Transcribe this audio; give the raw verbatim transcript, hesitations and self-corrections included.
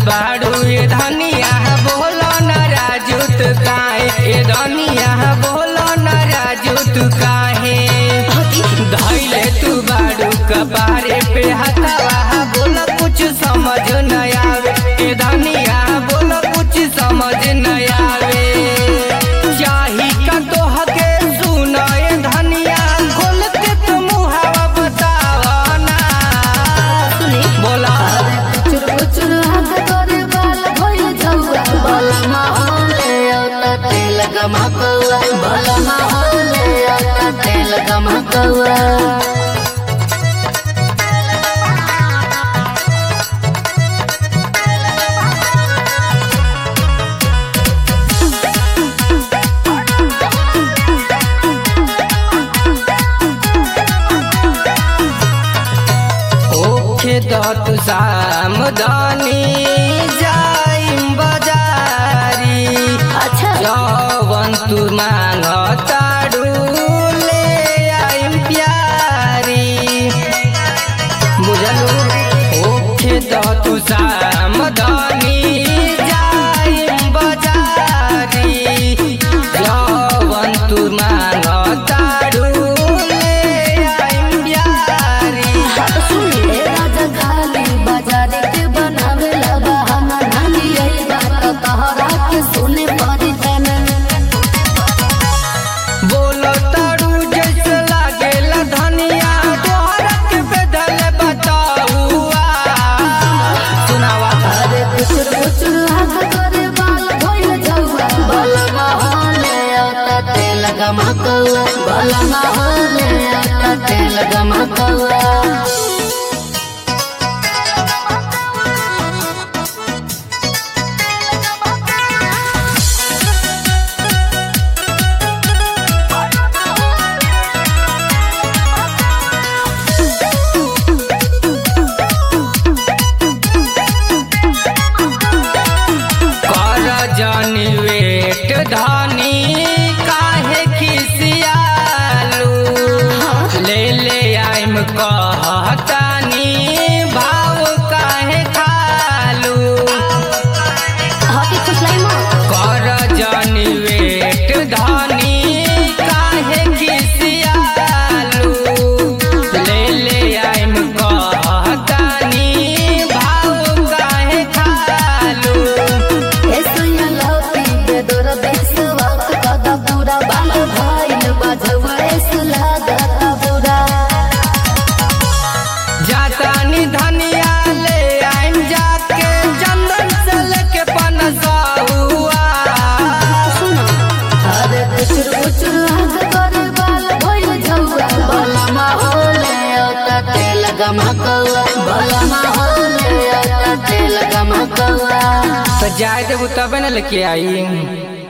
बाड़ू ये धनिया बोलो न राजू तू काहे ये धनिया बोलो न राजू तू काहे धैले तू बाड़ू कबारे पे हथवा बोलो कुछ समझ न आवे ये धनिया बोलो कुछ समझ न आवे चाही का तो हके सुना ये धनिया खोल के तुम हवा बतावा ना बोला कुचुर कुचुर हाथ करे बाल भइल जौआ बाला माहौले औता तेल गमकौआ बाला माहौले औता तेल गमकौआ दत सामदानी जाइम बाजारी अच्छा जवन तू मांग ताड़ू ले आइम प्यारी बुझलू ओखे दत सामदानी जाइम बाजारी जवन तू मांग ताड़ू ले आइम प्यारी बोलो तारू जैसे लागेला धनिया तोहरा के बेदल बताऊआ सुनावा अरे कुचुर कुचुर हाथ करे बाल भइल जौआ बाला माहौले औता तेल गमकौआ बाला माहौले औता तेल गमकौआ जानी वेट धानी काहे खिसियालू ले ले आइम कहतानी भाव काहे खालू कर जानी वेट धानी काहे खिसियालू ले ले आइम कहतानी भाव काहे खालू जातानी धनिया ले आइम जाके चंदन से लेके पनसहुआ अरे कुचुर कुचुर हाथ करे बाल भइल जौआ बाला माहौले औता तेल गमकौआ बाला माहौले औता तेल गमकौआ तो जाए देबू तबे न लेके आई।